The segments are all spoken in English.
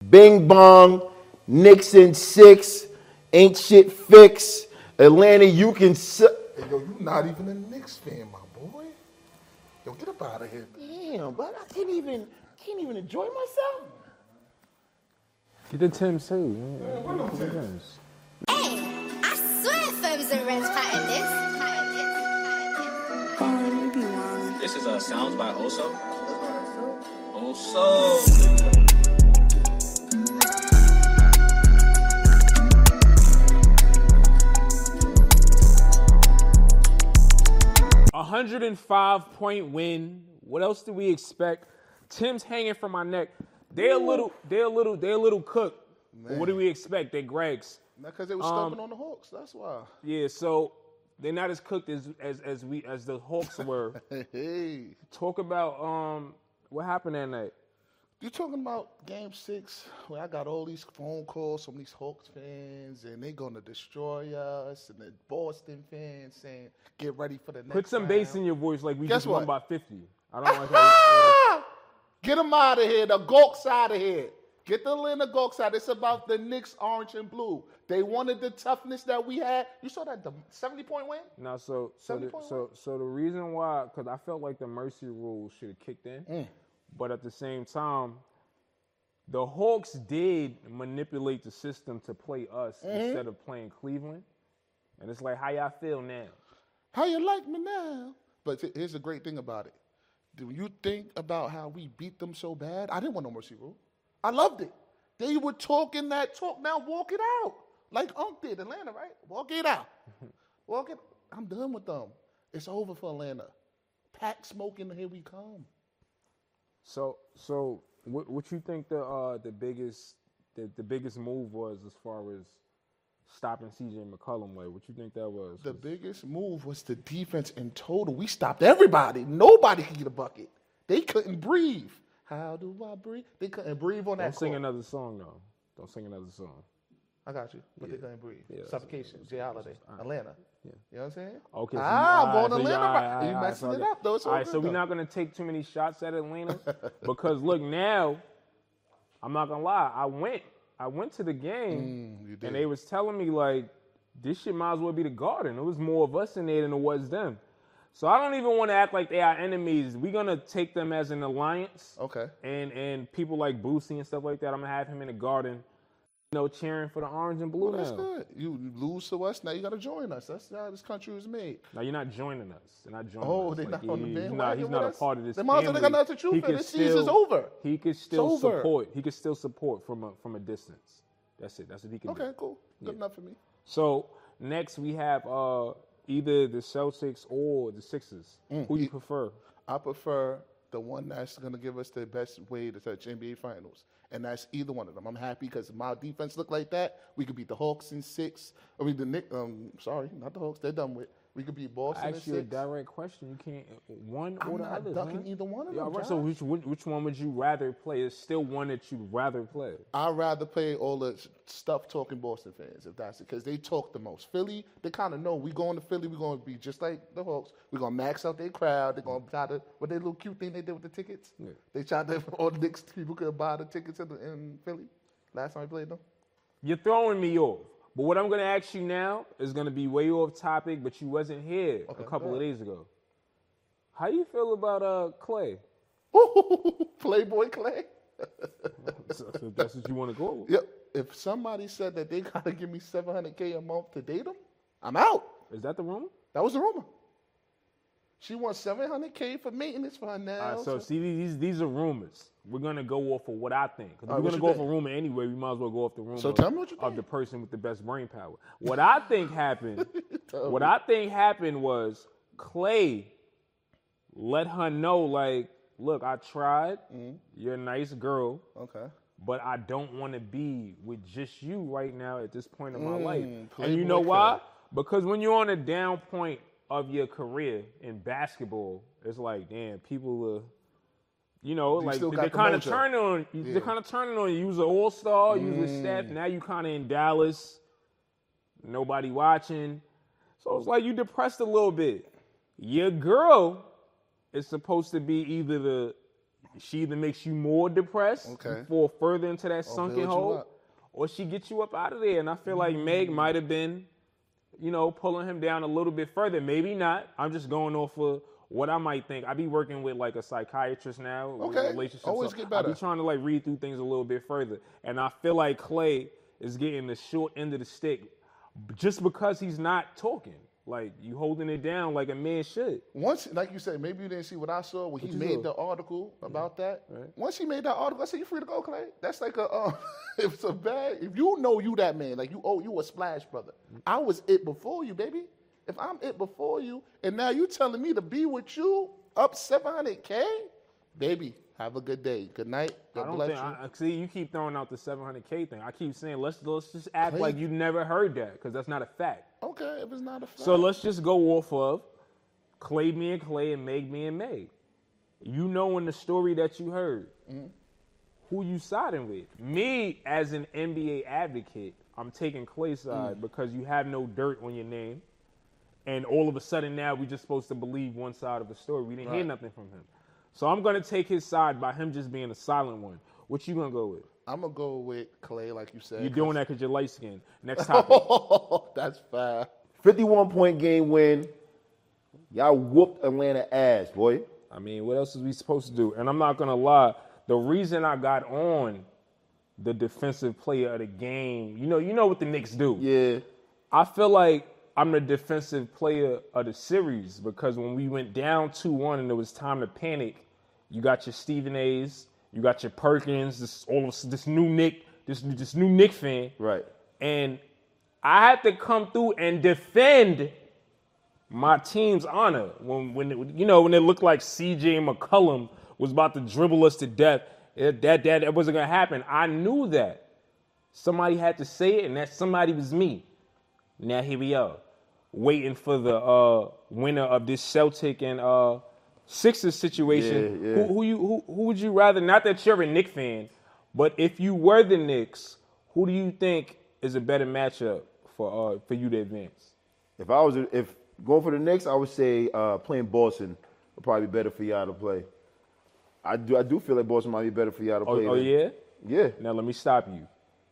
Bing bong, Knicks in 6, ain't shit fixed. Atlanta, you can. Hey, yo, you not even a Knicks fan, my boy. Yo, get up out of here. Damn, but I can't even enjoy myself. Get the Tim's too. Hey, I swear Fems and Reds patent this. This is Sounds by Oso. Oso. 105-point win. What else do we expect? Tim's hanging from my neck. They're a little cooked. What do we expect? They're Greg's. Not because they were stumping on the Hawks. That's why. Yeah, so they're not as cooked as the Hawks were. Hey. Talk about what happened that night. You talking about Game 6 where I got all these phone calls from these Hawks fans and they going to destroy us, and the Boston fans saying, get ready for the next Put some round. bass in your voice like we Guess just won what? by 50. I don't like how Get them out of here. The Gawks out of here. Get the Atlanta Gawks out. It's about the Knicks, orange and blue. They wanted the toughness that we had. You saw that the 70-point win? No, so the reason why, because I felt like the mercy rule should have kicked in, but at the same time, the Hawks did manipulate the system to play us instead of playing Cleveland, and it's like, how y'all feel now? How you like me now? But here's the great thing about it. Do you think about how we beat them so bad? I didn't want no mercy rule. I loved it. They were talking that talk. Now walk it out. Like Unc did, Atlanta, right? Walk it out. Walk it. I'm done with them. It's over for Atlanta. Pack smoking, here we come. So what you think the biggest move was as far as stopping C.J. McCollum? Like, what you think that was? The biggest move was the defense in total. We stopped everybody. Nobody could get a bucket. They couldn't breathe. How do I breathe? They couldn't breathe on that Don't sing court. another song, though. Don't sing another song. I got you. But they couldn't breathe. Yeah, Suffocation. Jay Holiday. Atlanta. Yeah. You know what I'm saying? Okay. I'm going to Atlanta. You messing it up, though. It's all right, good, so we're though. not going to take too many shots at Atlanta because, look, now, I'm not going to lie. I went to the game, you did. and they was telling me, like, this shit might as well be the Garden. It was more of us in there than it was them. So I don't even want to act like they are enemies. We're going to take them as an alliance. Okay. And people like Boosie and stuff like that, I'm going to have him in the Garden, cheering for the orange and blue Well, that's now. good. You lose to us, now you got to join us. That's how this country was made. Now, you're not joining us. They're not joining us. Oh, they're not on the bandwagon He's with not a us? part of this Then might as well they got nothing to choose for. This season's over. He could still It's over. support. He could still support from a distance. That's it. That's what he can do. Okay, cool. Good enough for me. So, next we have either the Celtics or the Sixers. Who you prefer? I prefer the one that's going to give us the best way to touch NBA Finals. And that's either one of them. I'm happy because my defense look like that. We could beat the Hawks in 6. I mean, the Knicks, sorry, not the Hawks. They're done with. We could beat Boston I in asked you a 6. direct question. You can't one I'm or the not other. ducking either one of them, All right, so Josh. which one would you rather play? There's still one that you'd rather play. I'd rather play all the stuff talking Boston fans, if that's it, because they talk the most. Philly, they kind of know we going to Philly, we're going to be just like the Hawks. We're going to max out their crowd. They're going to try to, what that little cute thing they did with the tickets? Yeah. They tried to, all the Knicks people could buy the tickets in Philly. Last time we played them. You're throwing me off. But what I'm going to ask you now is going to be way off topic, but you wasn't here a couple of days ago. How you feel about Clay? Playboy Clay. So that's what you want to go with. Yep. If somebody said that they got to give me $700K a month to date them, I'm out. Is that the rumor? That was the rumor. She wants $700K for maintenance for her nails. All right, so see, these are rumors. We're going to go off of what I think. Because All we're right, going to what go you off a rumor anyway. We might as well go off the rumor So tell me what you of think. the person with the best brain power. What I think happened, was Clay let her know, like, look, I tried. You're a nice girl. Okay. But I don't want to be with just you right now at this point in my life. And Playboy you know why? Clay. Because when you're on a down point of your career in basketball, it's like, damn, people are, like still they're got the kind of mojo. turning on you. They're kind of turning on you. You was an all-star, you was with Steph. Now you kind of in Dallas. Nobody watching. So it's like you depressed a little bit. Your girl is supposed to be either the she either makes you more depressed, Okay. you fall further into that sunken build you hole, up. or she gets you up out of there. And I feel like Meg might have been, pulling him down a little bit further. Maybe not. I'm just going off of what I might think. I be working with like a psychiatrist now. With Okay. relationships. Always get better. I be trying to like read through things a little bit further. And I feel like Clay is getting the short end of the stick just because he's not talking. Like, you holding it down like a man should. Once, like you said, maybe you didn't see what I saw when he made the article about that. Right. Once he made that article, I said, "You free to go, Clay." That's like a if it's a bad. If you know you that man, like you a splash brother. I was it before you, baby. If I'm it before you, and now you telling me to be with you up $700K, baby. Have a good day. Good night. God I don't bless think. you. See, you keep throwing out the $700K thing. I keep saying let's just act like you never heard that because that's not a fact. Okay, if it's not a fact. So let's just go off of Clay being Clay and Meg being Meg. You know in the story that you heard, who you siding with. Me, as an NBA advocate, I'm taking Clay's side because you have no dirt on your name. And all of a sudden now we're just supposed to believe one side of the story. We didn't hear nothing from him. So I'm going to take his side by him just being a silent one. What you going to go with? I'm going to go with Clay, like you said. You're doing that because you're light skinned. Next topic. That's fair. 51-point game win. Y'all whooped Atlanta ass, boy. I mean, what else is we supposed to do? And I'm not going to lie. The reason I got on the defensive player of the game, you know what the Knicks do. Yeah. I feel like I'm the defensive player of the series because when we went down 2-1 and it was time to panic, you got your Stephen A's, you got your Perkins, this new Knick fan. Right. And I had to come through and defend my team's honor when it looked like CJ McCollum was about to dribble us to death. That wasn't gonna happen. I knew that. Somebody had to say it, and that somebody was me. Now here we are, waiting for the winner of this Celtic and Sixers situation. Yeah. Who would you rather? Not that you're a Knicks fan, but if you were the Knicks, who do you think is a better matchup for you to advance? If going for the Knicks, I would say playing Boston would probably be better for y'all to play. I do feel like Boston might be better for y'all to play. Oh yeah? Yeah. Now let me stop you.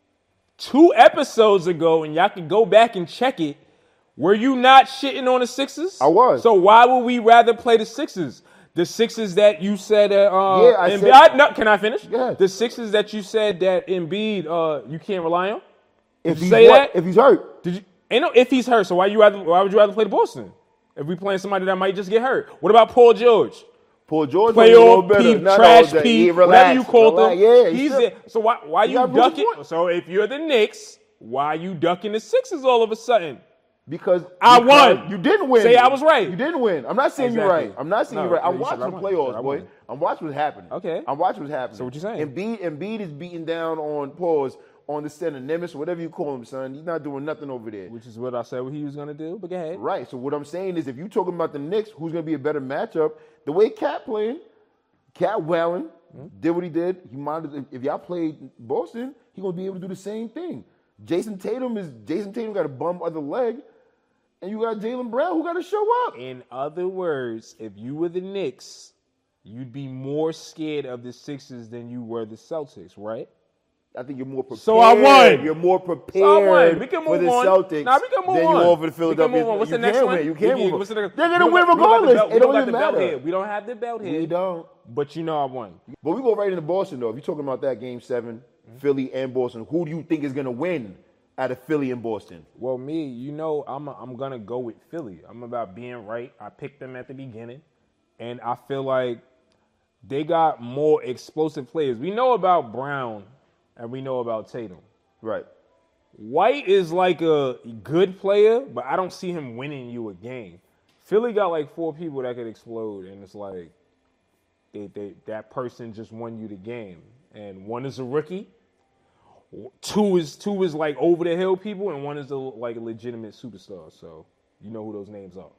2 episodes ago, and y'all can go back and check it, were you not shitting on the Sixers? I was. So why would we rather play the Sixers? The Sixers that you said can I finish? Yeah. The Sixers that you said that Embiid you can't rely on? If he's say that? If he's hurt. Did you? Ain't no if he's hurt. So why would you rather play the Boston? If we playing somebody that might just get hurt. What about Paul George? Paul George Playoff P, trash he P, relaxed, whatever you called him. Yeah, he's there. So why you got ducking? Bruce Boyd. So if you're the Knicks, why you ducking the Sixers all of a sudden? Because I won. You didn't win. Say I was right. You didn't win. I'm not saying you're Exactly. right. I'm not saying No, you're right. I'm you said watching I the won. playoffs, I boy. won. I'm watching what's happening. Okay. I'm watching what's happening. So what you saying? Embiid is beating down on on the center Nemesis, whatever you call him, son. He's not doing nothing over there. Which is what I said he was going to do, but go ahead. Right. So what I'm saying is if you're talking about the Knicks, who's going to be a better matchup, the way Cat playing, Cat Wallen did what he did. He might if y'all played Boston, he's going to be able to do the same thing. Jason Tatum got a bum other leg, and you got Jaylen Brown who got to show up. In other words, if you were the Knicks, you'd be more scared of the Sixers than you were the Celtics, right? I think you're more prepared. So I won. You're more prepared So I won. We can for move the on. Celtics Nah, we can move than on. you are for the We can Philadelphia. move on. What's the You next can one? win. You can't move What's on. the next- They're going to we win don't got the regardless. belt- It we don't got even the belt matter. here. We don't have the belt here. We don't. But you know I won. But we go right into Boston, though. If you're talking about that Game 7, Philly and Boston, who do you think is going to win out of Philly and Boston? Well, I'm going to go with Philly. I'm about being right. I picked them at the beginning, and I feel like they got more explosive players. We know about Brown, and we know about Tatum. Right. White is like a good player, but I don't see him winning you a game. Philly got like 4 people that could explode, and it's like that person just won you the game. And one is a rookie, two is like over the hill people, and one is like a legitimate superstar. So you know who those names are.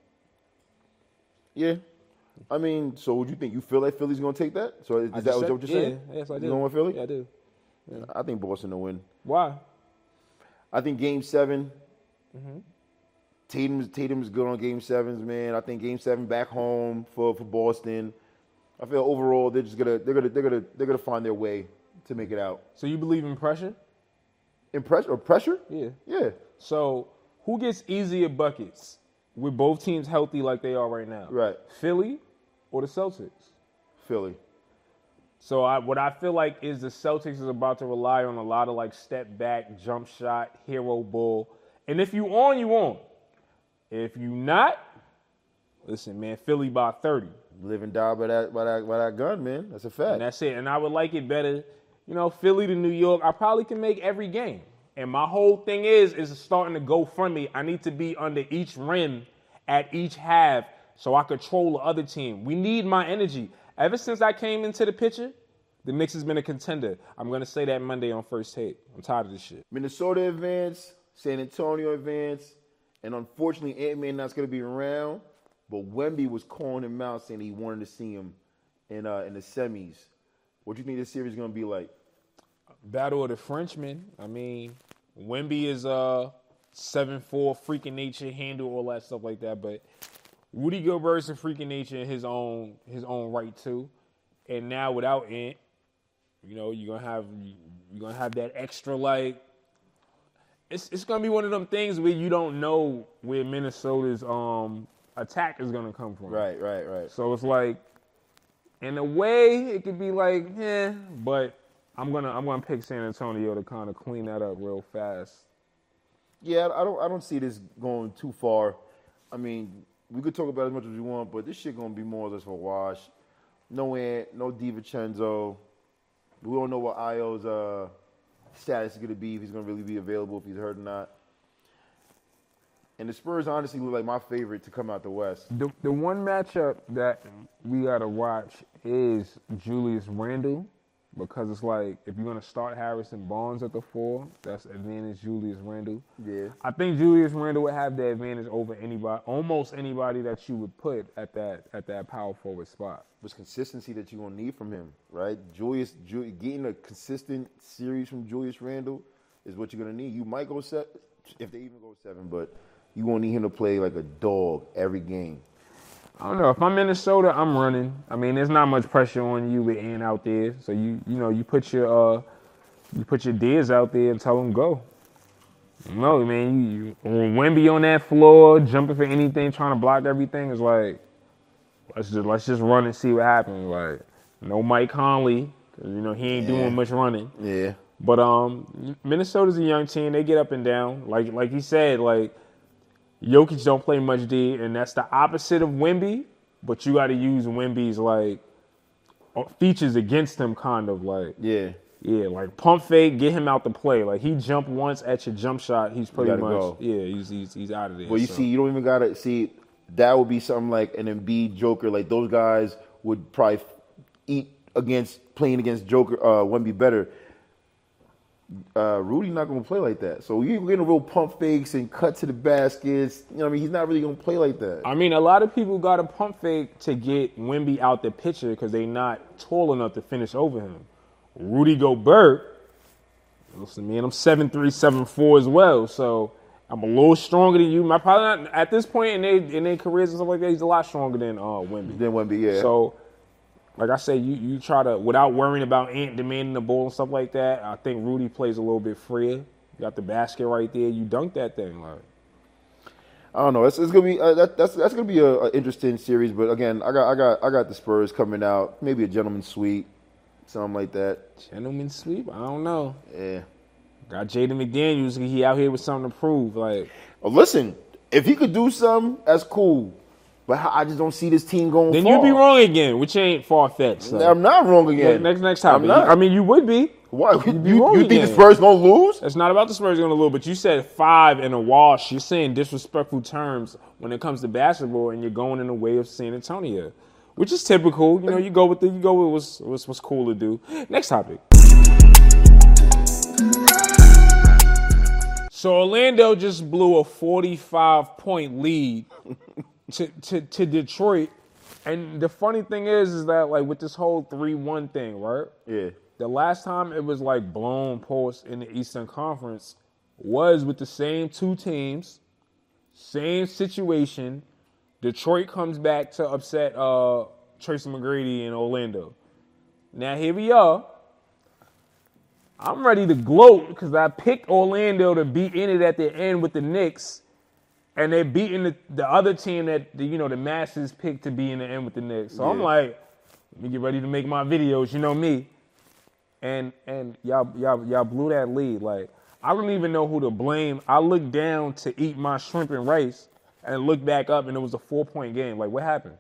Yeah. I mean, so what do you think? You feel like Philly's going to take that? So is that what you're saying? Yeah, yes, I do. You going with Philly? Yeah, I do. Yeah. I think Boston will win. Why? I think Game 7, Tatum's good on Game 7s, man. I think Game 7 back home for Boston. I feel overall they're gonna find their way to make it out. So you believe in pressure? Pressure? Yeah. Yeah. So who gets easier buckets with both teams healthy like they are right now? Right. Philly or the Celtics? Philly. So what I feel like is the Celtics is about to rely on a lot of like step back, jump shot, hero ball. And if you on, you on. If you not, listen, man, Philly by 30. Live and die by that gun, man. That's a fact. And that's it. And I would like it better, Philly to New York. I probably can make every game. And my whole thing is starting to go from me. I need to be under each rim at each half so I control the other team. We need my energy. Ever since I came into the picture, the Knicks has been a contender. I'm going to say that Monday on First Take. I'm tired of this shit. Minnesota advanced, San Antonio advanced, and unfortunately Ant-Man not going to be around, but Wemby was calling him out saying he wanted to see him in the semis. What do you think this series is going to be like? Battle of the Frenchmen. I mean, Wemby is 7'4", freaking nature, handle all that stuff like that, but Rudy Gobert's a freaking nature in his own right too. And now without Ant, you're gonna have that extra like. It's gonna be one of them things where you don't know where Minnesota's attack is gonna come from. Right. So it's like, in a way, it could be like, but I'm gonna pick San Antonio to kind of clean that up real fast. Yeah, I don't see this going too far. I mean, we could talk about it as much as we want, but this shit gonna be more or less a wash. No Ant, no DiVincenzo. We don't know what Io's status is gonna be, if he's gonna really be available, if he's hurt or not. And the Spurs honestly look like my favorite to come out the West. The one matchup that we gotta watch is Julius Randle, because it's like, if you're gonna start Harrison Barnes at the 4, that's advantage Julius Randle. Yeah. I think Julius Randle would have the advantage over almost anybody that you would put at that power forward spot. There's consistency that you're going to need from him, right? Getting a consistent series from Julius Randle is what you're going to need. You might go 7, if they even go 7, but you're going to need him to play like a dog every game. I don't know. If I'm Minnesota, I'm running. I mean, there's not much pressure on you with Ant out there, so you put your Deers out there and tell them go. No, man, you Wemby on that floor, jumping for anything, trying to block everything is like, let's just run and see what happens. Like, no Mike Conley, because he ain't doing much running. Yeah. But Minnesota's a young team. They get up and down. Like he said, like, Jokic don't play much D, and that's the opposite of Wemby, but you got to use Wemby's, like, features against him, kind of, like. Yeah. Yeah, like, pump fake, get him out the play. Like, he jumped once at your jump shot, he's pretty much, go. yeah, he's out of there. Well, you see, you don't even got to see, that would be something like an Embiid Joker. Like, those guys would probably playing against Joker, Wemby better. Rudy not going to play like that. So you're getting real pump fakes and cut to the baskets. He's not really going to play like that. I mean, a lot of people got a pump fake to get Wemby out the picture because they're not tall enough to finish over him. Rudy Gobert, listen, man, I'm 7'3", 7'4" as well, so I'm a little stronger than you. Probably not at this point in their careers and stuff like that. He's a lot stronger than Wemby. Yeah. So, like I said, you try to, without worrying about Ant demanding the ball and stuff like that, I think Rudy plays a little bit freer. You got the basket right there. You dunk that thing. Like, I don't know. It's gonna be that's gonna be an interesting series. But again, I got the Spurs coming out. Maybe a gentleman's sweep, something like that. Gentleman's sweep? I don't know. Yeah. Got Jaden McDaniels. He out here with something to prove. Like, listen, if he could do something, that's cool. But I just don't see this team going then far. you'd be wrong again, which ain't far-fetched. So. I'm not wrong again. Next topic. I'm not. I mean, you would be. Why? You'd be You wrong think again. the Spurs going to lose? It's not about the Spurs going to lose, but you said 5 in a wash. You're saying disrespectful terms when it comes to basketball, and you're going in the way of San Antonio, which is typical. You go with what's cool to do. Next topic. So Orlando just blew a 45-point lead to Detroit. And the funny thing is that, like, with this whole 3-1 thing, right? Yeah. The last time it was, like, blown post in the Eastern Conference was with the same 2 teams, same situation. Detroit comes back to upset Tracy McGrady in Orlando. Now here we are. I'm ready to gloat because I picked Orlando to be in it at the end with the Knicks, and they're beating the other team that the masses picked to be in the end with the Knicks. So I'm like, let me get ready to make my videos. You know me. And y'all blew that lead. Like, I don't even know who to blame. I looked down to eat my shrimp and rice and looked back up, and it was a 4-point game. Like, what happened?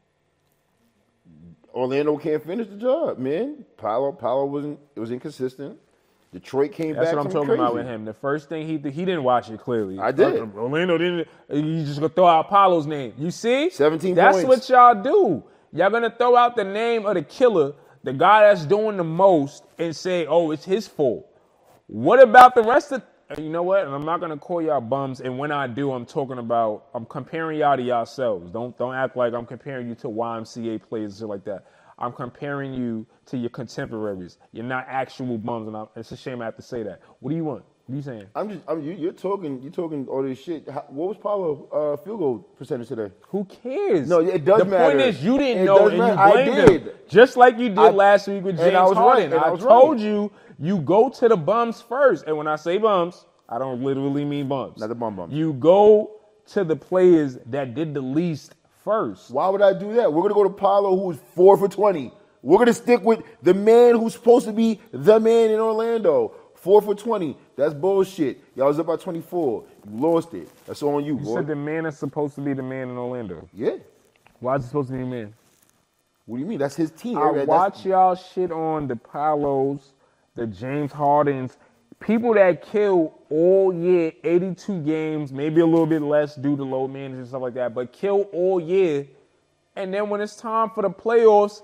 Orlando can't finish the job, man. Paolo was inconsistent. Detroit came back. That's what I'm talking about with him. The first thing he didn't watch it clearly. I did. Orlando didn't. You just gonna throw out Paolo's name. You see? 17 That's points. what y'all do. Y'all gonna throw out the name of the killer, the guy that's doing the most, and say, "Oh, it's his fault." What about the rest of? You know what? And I'm not gonna call y'all bums. And when I do, I'm comparing y'all to yourselves. Don't act like I'm comparing you to YMCA players and shit like that. I'm comparing you to your contemporaries. You're not actual bums, and it's a shame I have to say that. What do you want? What are you saying? You're talking all this shit. What was Paolo field goal percentage today? Who cares? No, it does matter. The point is you didn't It know does and matter. you blamed I did. him. Just like you did last week with James I was Harden. right, and I I was told right. you go to the bums first. And when I say bums, I don't literally mean bums. Not the bum. You go to the players that did the least first. Why would I do that? We're going to go to Paolo, who was 4 for 20. We're going to stick with the man who's supposed to be the man in Orlando. 4 for 20. That's bullshit. Y'all was up by 24. You lost it. That's on you, You boy. said the man is supposed to be the man in Orlando. Yeah. Why is he supposed to be the man? What do you mean? That's his team. I watch y'all shit on the Palos, the James Hardens, people that kill all year, 82 games, maybe a little bit less due to load management and stuff like that, but kill all year. And then when it's time for the playoffs,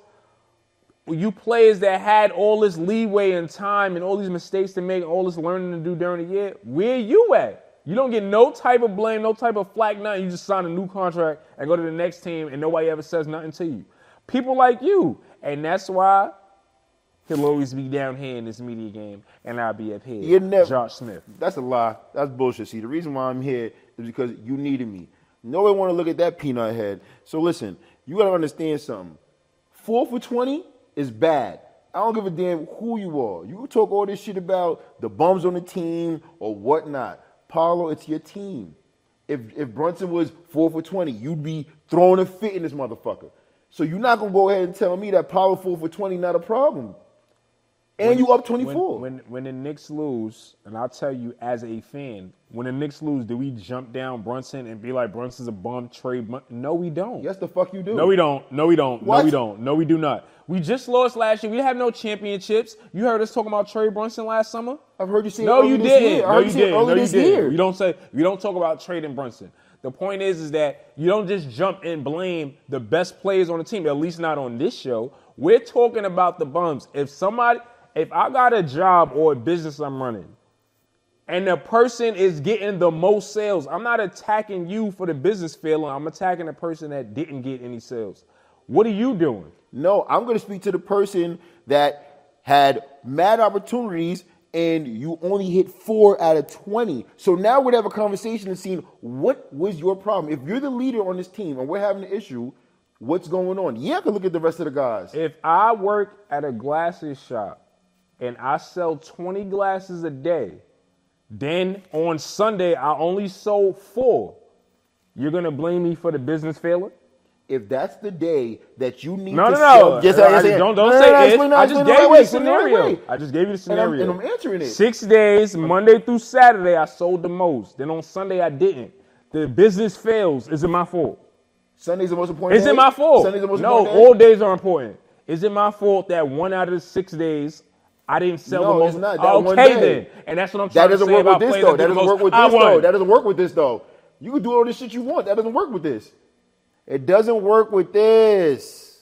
you players that had all this leeway and time and all these mistakes to make, all this learning to do during the year, where you at? You don't get no type of blame, no type of flack, nothing. You just sign a new contract and go to the next team and nobody ever says nothing to you. People like you. And that's why he'll always be down here in this media game and I'll be up here. You're never, Josh Smith. That's a lie. That's bullshit. See, the reason why I'm here is because you needed me. Nobody want to look at that peanut head. So listen, you got to understand something. 4 for 20 is bad. I don't give a damn who you are. You can talk all this shit about the bums on the team or whatnot. Paolo, it's your team. If Brunson was 4 for 20, you'd be throwing a fit in this motherfucker. So you're not going to go ahead and tell me that Paolo 4 for 20 not a problem. And you up 24. When the Knicks lose, and I'll tell you as a fan, when the Knicks lose, do we jump down Brunson and be like, Brunson's a bum, trade? No, we don't. Yes, the fuck you do. No, we don't. No, we don't. What? No, we don't. No, we do not. We just lost last year. We have no championships. You heard us talking about Trey Brunson last summer? I've heard you say No, it you earlier this didn't. year. I No, heard you you say it didn't. earlier No, you this year. didn't. We don't talk about trading Brunson. The point is that you don't just jump and blame the best players on the team, at least not on this show. We're talking about the bums. If I got a job or a business I'm running, and the person is getting the most sales, I'm not attacking you for the business failure. I'm attacking the person that didn't get any sales. What are you doing? No, I'm going to speak to the person that had mad opportunities and you only hit 4 out of 20. So now we'd have a conversation and seeing what was your problem. If you're the leader on this team and we're having an issue, what's going on? Yeah, I can look at the rest of the guys. If I work at a glasses shop and I sell 20 glasses a day, then on Sunday I only sold 4, you're going to blame me for the business failure? If that's the day that you need No. Don't say it. I just gave you the scenario. I just gave you the scenario. And I'm answering it. 6 days, Monday through Saturday, I sold the most. Then on Sunday, I didn't. The business fails. Is it my fault? Sunday's the most important Is day? it my fault? Sunday's the most No, important day? all days are important. Is it my fault that 1 out of the 6 days I didn't sell the most? It's not. That one Okay, day. then. And that's what I'm That trying to doesn't say work about with this, players though. that That do the doesn't work most. with I this, though. won. That doesn't work with this, though. You can do all this shit you want. That doesn't work with this. It doesn't work with this.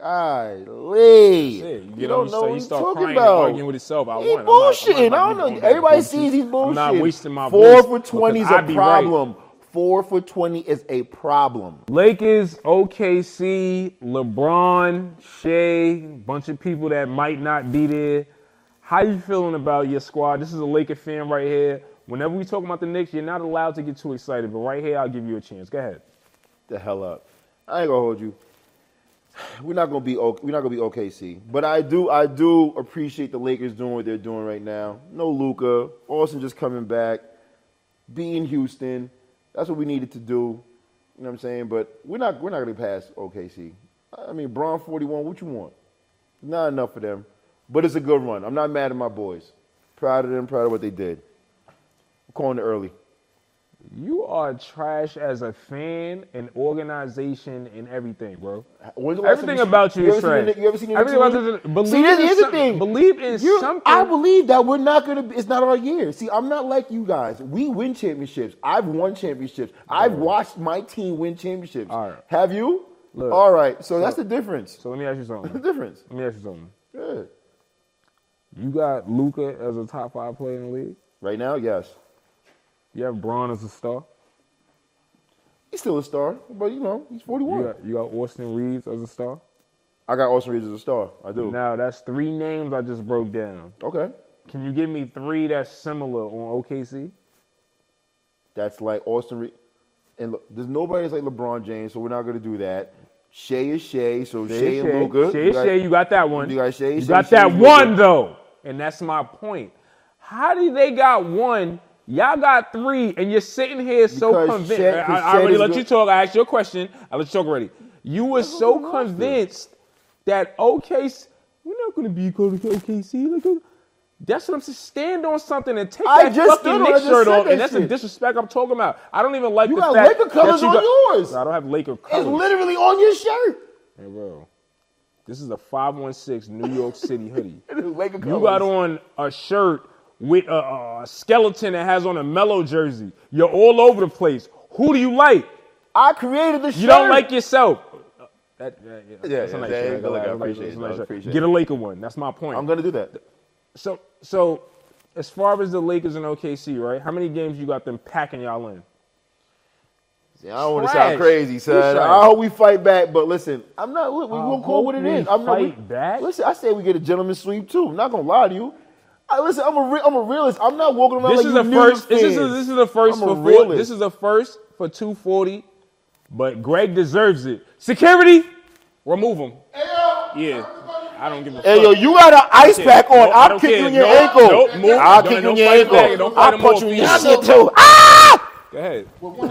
Golly. You don't know what he he's start talking crying and about. arguing with himself. I He's won. I'm bullshitting. not I don't doing know. that Everybody bullshit. sees he's bullshitting. I'm not wasting my 4 voice for 20 is because a I be problem. 4 for 20 is a problem. Lakers, OKC, LeBron, Shea, bunch of people that might not be there. How you feeling about your squad? This is a Laker fan right here. Whenever we talk about the Knicks, you're not allowed to get too excited, but right here, I'll give you a chance. Go ahead. The hell up. I ain't gonna hold you. We're not gonna be OKC, but I do appreciate the Lakers doing what they're doing right now. No Luka, Austin just coming back, beating Houston. That's what we needed to do. You know what I'm saying? But we're not gonna pass OKC. I mean, Braun 41. What you want? Not enough for them, but it's a good run. I'm not mad at my boys. Proud of them. Proud of what they did. I'm calling it early. You are trash as a fan and organization and everything, bro. Everything about you is trash. You ever seen Everything about this. Here's the thing. Believe in something. I believe that we're not gonna. It's not our year. See, I'm not like you guys. We win championships. I've won championships. I've watched my team win championships. All right. Have you? Look, all right. So that's the difference. So let me ask you something. That's the difference. Let me ask you something. Good. You got Luka as a top 5 player in the league? Right now, yes. You have Braun as a star? He's still a star, but he's 41. You got Austin Reeves as a star? I got Austin Reeves as a star. I do. Now, that's 3 names I just broke down. Okay. Can you give me 3 that's similar on OKC? That's like Austin Reeves. And look, there's nobody that's like LeBron James, so we're not going to do that. Shea is Shea, so Shea and Luka. Shea, you got that one. You got Shea. You got that one, though. And that's my point. How do they got 1? Y'all got 3, and you're sitting here so convinced. I already let you talk. I asked you a question. I let you talk already. You were so convinced that OKC, we're not going to be called OKC. That's what I'm saying. Stand on something and take that fucking Knicks shirt off. And that's the disrespect I'm talking about. I don't even like the fact that Laker colors on yours. I don't have Laker colors. It's literally on your shirt. Hey, bro. This is a 516 New York City hoodie. Laker colors. You got on a shirt with a skeleton that has on a Mellow jersey. You're all over the place. Who do you like? I created the shirt. You don't like yourself. That's a nice shirt. I appreciate it. Get a Laker one. That's my point. I'm going to do that. So, as far as the Lakers and OKC, right? How many games you got them packing y'all in? See, I don't want to sound crazy, son. I hope we fight back, but listen, I'm not. Look, we won't call what it is. I'm not fight back. Listen, I say we get a gentleman's sweep too. I'm not gonna lie to you. Listen, I'm a realist. I'm not walking around like you first. This is the first for 4. This is the first for 240, but Greg deserves it. Security, remove him. Yeah. I don't give a fuck. Hey, yo, you got an ice pack on. I'll kick you in your ankle. I'll kick you in your ankle. I'll punch you in your shit, too. Ah! Go ahead.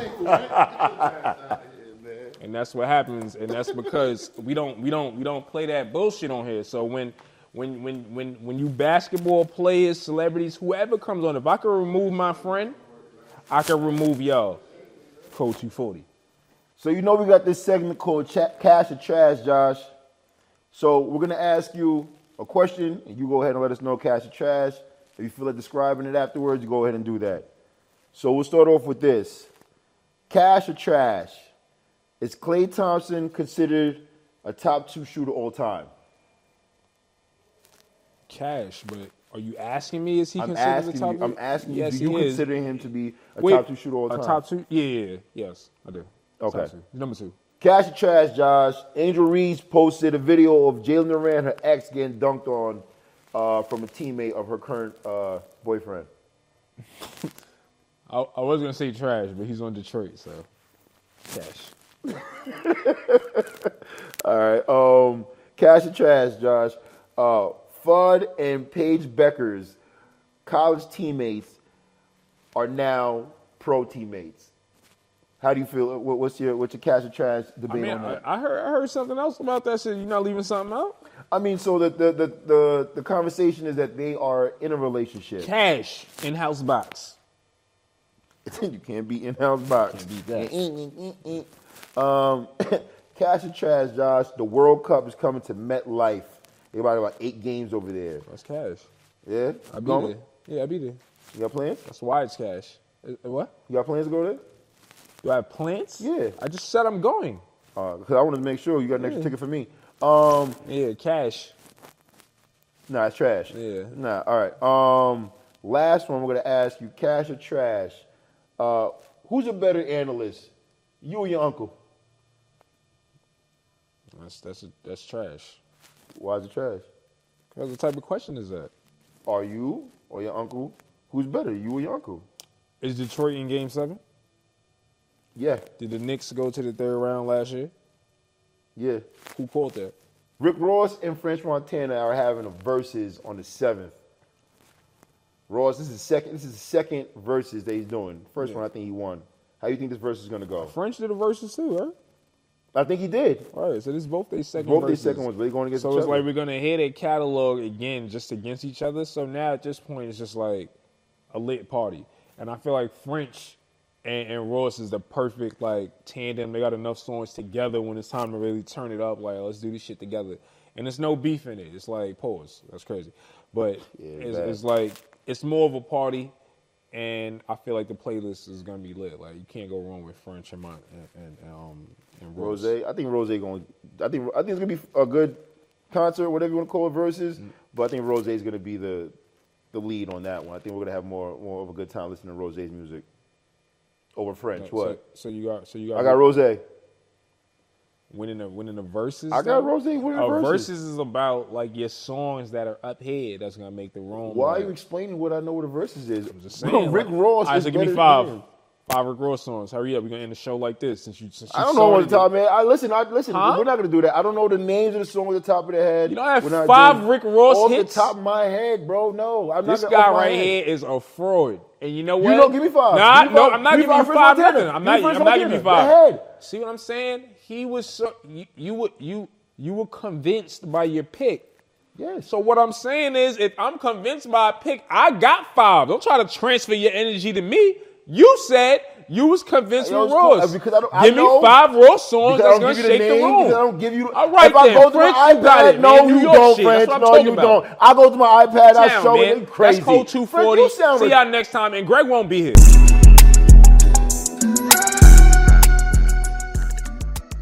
And that's what happens, and that's because we don't play that bullshit on here. So when you basketball players, celebrities, whoever comes on, if I can remove my friend, I can remove y'all. Code 240. So we got this segment called Cash or Trash, Josh. So we're going to ask you a question, and you go ahead and let us know cash or trash. If you feel like describing it afterwards, you go ahead and do that. So we'll start off with this. Cash or trash? Is Klay Thompson considered a top 2 shooter all time? Cash, but are you asking me, is he considered a top 2? I'm asking you, yes, do you consider him to be a top 2 shooter all time? A top 2? Yeah. Yes, I do. Okay. Number 2. Cash or trash, Josh? Angel Reese posted a video of Jalen Duran, her ex, getting dunked on from a teammate of her current boyfriend. I was going to say trash, but he's on Detroit, so cash. All right. Cash or trash, Josh? Fudd and Paige Becker's college teammates are now pro teammates. How do you feel? What's your cash or trash debate on that? I heard something else about that shit. You're not leaving something out? I mean, so the conversation is that they are in a relationship. Cash in-house box. You can't be in-house box. Can't beat that. Cash or trash, Josh? The World Cup is coming to MetLife. They about 8 games over there. That's cash. Yeah? I'll be there. Yeah, I'll be there. You got plans? That's why it's cash. What? You got plans to go there? Do I have plans? Yeah. I just said I'm going. Because I wanted to make sure you got an extra ticket for me. Yeah, cash. Nah, it's trash. Yeah. Nah, all right. Last one, we're going to ask you, cash or trash? Who's a better analyst, you or your uncle? That's trash. Why is it trash? What type of question is that? Are you or your uncle, who's better, you or your uncle? Is Detroit in Game 7? Yeah. Did the Knicks go to the 3rd round last year? Yeah. Who called that? Rick Ross and French Montana are having a versus on the 7th. Ross, this is the second versus that he's doing. First one, I think he won. How do you think this versus is going to go? French did a versus too, right? I think he did. All right, so this is both their second Both their verses. second ones, but they're going against each So it's other. like we're going to hear their catalog again just against each other. So now at this point, it's just like a lit party. And I feel like French and Ross is the perfect like tandem. They got enough songs together when it's time to really turn it up. Like, let's do this shit together. And there's no beef in it. It's like, pause. That's crazy. But it's like, it's more of a party. And I feel like the playlist is gonna be lit. Like you can't go wrong with French and Rose. I think Rose going. I think it's gonna be a good concert, whatever you want to call it, versus. But I think Rose is gonna be the lead on that one. I think we're gonna have more of a good time listening to Rose's music over French. So you got. I got Rose. Winning the verses. I got Rose winning the verses. Verses is about like your songs that are up here that's gonna make the room. Why like, are you explaining what I know what a verses is? I'm just saying. Rick Ross. All right, is so give me better five. than him. 5 Rick Ross songs. Hurry up, we're gonna end the show like this. Since you I don't know what the top, man. Listen. Huh? We're not gonna do that. I don't know the names of the songs at the top of the head. You don't have We're not 5 doing- Rick Ross off hits? the top of my head, bro. No, I'm This not. guy off my right head. here is a fraud. And you know what? You know, give me 5. Nah, Give me no, 5. I'm not Give me giving you 5 5 French nothing. Montana. I'm Give me not French giving you Montana. 5. Go ahead. See what I'm saying? He was so you were convinced by your pick. Yes. So what I'm saying is, if I'm convinced by a pick, I got 5. Don't try to transfer your energy to me. You said you was convinced Yo, with it's cool, Ross. because I Give know- me 5 Ross songs Because I that's don't gonna give you the shake the name, room. because I don't give you. All right, if I then. go to French, my you got iPad, it, no, man. New you York don't, shit. French. That's what I'm No, talking you about. don't. I go to my iPad, I Town, show man. it. They crazy. That's code French, 240. you sound See like- y'all next time. And Greg won't be here.